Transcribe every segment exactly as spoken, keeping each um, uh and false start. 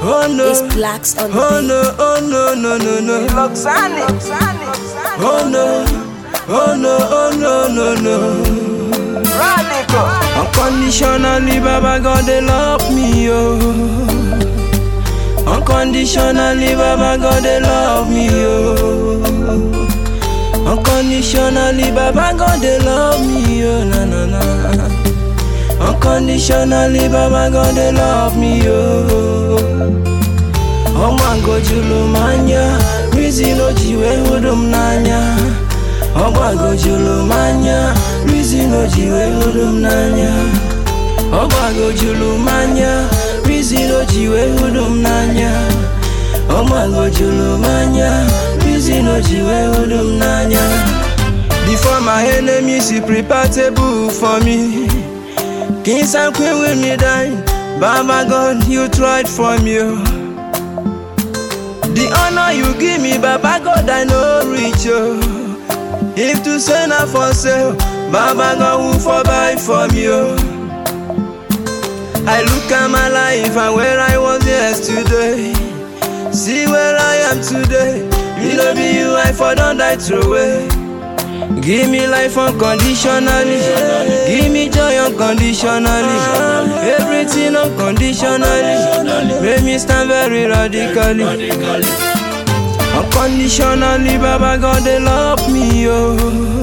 Oh no, It's Blacks on the oh beat. no, oh no, no, no, no. Oh no, oh no, oh no, no, no. Unconditionally, Baba God, they love me, oh. Unconditionally, Baba God, they love me, oh. Unconditionally, Baba God, they love me, oh, na na na. Unconditionally, Baba God, they love me, oh. Oh my God, you lo manya, reason no jiwe hudum nanya. Oh my God, you lo manya, reason no jiwe hudum nanya. Oh my God, you lo manya, reason no jiwe hudum nanya. Oh my God, you lo manya, reason no jiwe hudum nanya. Before my enemies, he prepare table for me. Kings and queen with me dying. Baba God, you tried for me. The honor you give me, Baba God, I know reach you. If to say not for sale, Baba God will for buy for me. I look at my life and where I was yesterday. See where I am today. You know be you, I for don't die throw away. Give me life unconditionally. Give me joy unconditionally. Everything unconditionally. Make me stand very radically. Unconditionally, Baba God, they love me, oh.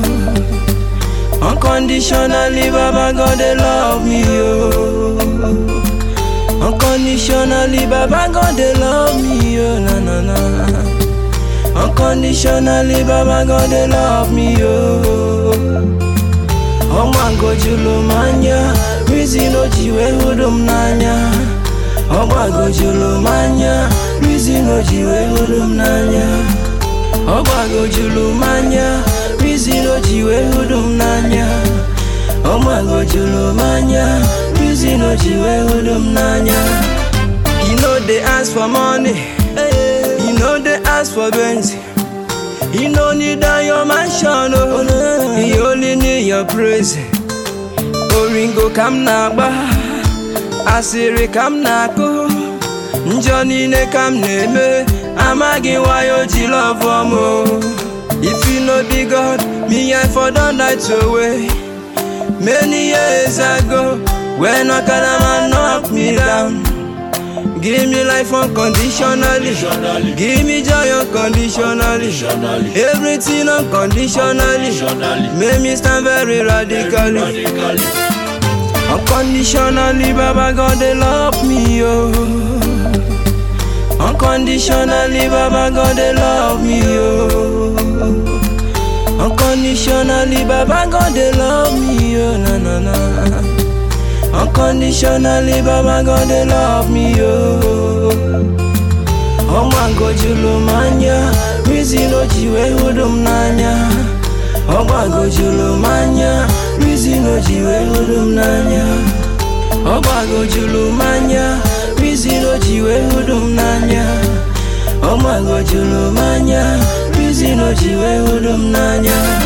Unconditionally, Baba God, they love me, oh. Unconditionally, Baba God, they love me, oh, na na na. Unconditionally, Baba God, they love me, oh. Oh my God, you lo manya, reason no jiwe hudum nanya. Oh my God, you lo manya, reason no jiwe hudum nanya. Oh my God, you lo manya, reason no jiwe hudum nanya. Oh my God, you lo manya, reason no jiwe hudum nanya. You know they ask for money. You know they ask for Benz. You no need that your mansion, oh no. You only need your praise. Oringo kam na ba, asiri kam na ko. Njoni ne kam ne me, amagi wayo ji love mo. If you know be God, me I for don't die away. Many years ago, when Akadama knocked me down. Give me life unconditionally. Give me joy unconditionally. Everything unconditionally. Make me stand very radically. Unconditionally, Baba God, they love me, oh. Unconditionally, Baba God, they love me, oh. Unconditionally, Baba God, they love me, oh, na na na. Unconditionally, Baba God, they love me, oh. Oh my God, you lo manya, reason no jiwe hudum nanya. Oh my God, you lo manya, reason no jiwe hudum nanya. Oh my God, you lo manya, reason no jiwe hudum nanya. Oh my God, you lo manya, reason no jiwe hudum nanya.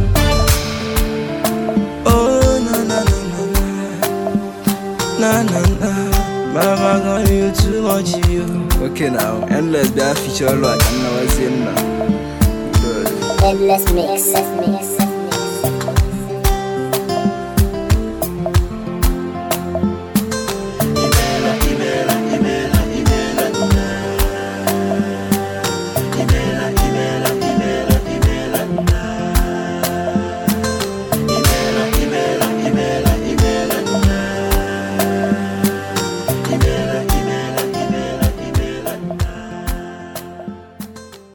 Na na na, Baba God, you too much, you. Okay now, endless be a feature like I never seen now. Endless mix.